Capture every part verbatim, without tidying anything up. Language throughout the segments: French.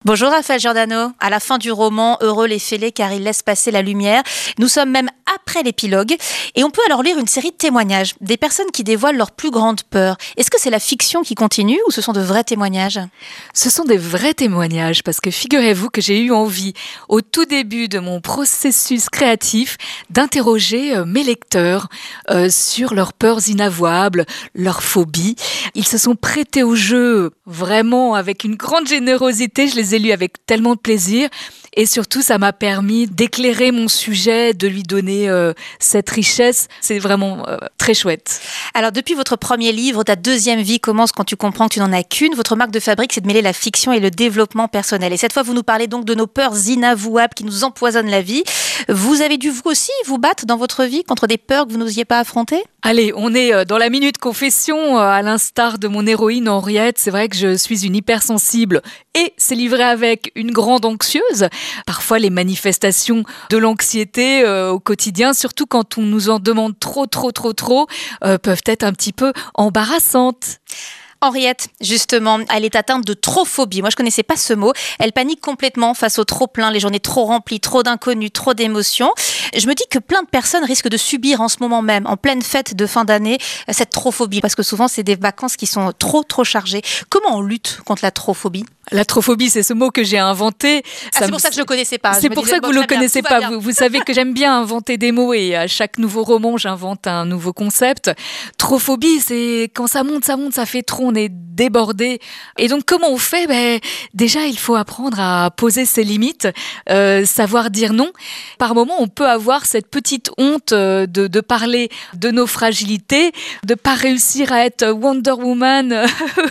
Bonjour Raphaël Giordano. À la fin du roman, heureux les fêlés car ils laissent passer la lumière. Nous sommes même après l'épilogue et on peut alors lire une série de témoignages, des personnes qui dévoilent leurs plus grandes peurs. Est-ce que c'est la fiction qui continue ou ce sont de vrais témoignages ? Ce sont des vrais témoignages parce que figurez-vous que j'ai eu envie, au tout début de mon processus créatif, d'interroger mes lecteurs euh, sur leurs peurs inavouables, leurs phobies. Ils se sont prêtés au jeu vraiment avec une grande générosité. Je les ai lus avec tellement de plaisir et surtout ça m'a permis d'éclairer mon sujet, de lui donner euh, cette richesse. C'est vraiment euh, très chouette. Alors depuis votre premier livre, ta deuxième vie commence quand tu comprends que tu n'en as qu'une. Votre marque de fabrique, c'est de mêler la fiction et le développement personnel. Et cette fois, vous nous parlez donc de nos peurs inavouables qui nous empoisonnent la vie. Vous avez dû vous aussi vous battre dans votre vie contre des peurs que vous n'osiez pas affronter ? Allez, on est dans la minute confession, à l'instar de mon héroïne Henriette. C'est vrai que je suis une hypersensible et c'est livré avec une grande anxieuse. Parfois, les manifestations de l'anxiété euh, au quotidien, surtout quand on nous en demande trop, trop, trop, trop, euh, peuvent être un petit peu embarrassantes. Henriette, justement, elle est atteinte de trophobie. Moi, je connaissais pas ce mot. Elle panique complètement face au trop-plein, les journées trop remplies, trop d'inconnus, trop d'émotions. Je me dis que plein de personnes risquent de subir en ce moment même, en pleine fête de fin d'année, cette trophobie. Parce que souvent, c'est des vacances qui sont trop, trop chargées. Comment on lutte contre la trophobie ? La trophobie, c'est ce mot que j'ai inventé. Ah, c'est pour ça que je ne le connaissais pas. C'est pour disais, ça que bon, vous ne le bien, connaissez pas. Vous, vous savez que j'aime bien inventer des mots et à chaque nouveau roman, j'invente un nouveau concept. Trophobie, c'est quand ça monte, ça monte, ça fait trop, on est débordé. Et donc, comment on fait ? Ben, déjà, il faut apprendre à poser ses limites, euh, savoir dire non. Par moments, on peut avoir cette petite honte de, de parler de nos fragilités, de pas réussir à être Wonder Woman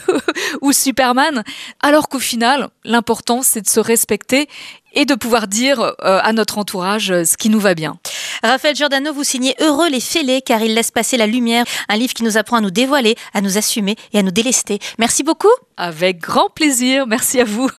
ou Superman, alors qu'au final, l'important, c'est de se respecter et de pouvoir dire euh, à notre entourage euh, ce qui nous va bien. Raphaël Giordano, vous signez Heureux les fêlés car ils laissent passer la lumière, un livre qui nous apprend à nous dévoiler, à nous assumer et à nous délester. Merci beaucoup. Avec grand plaisir, merci à vous.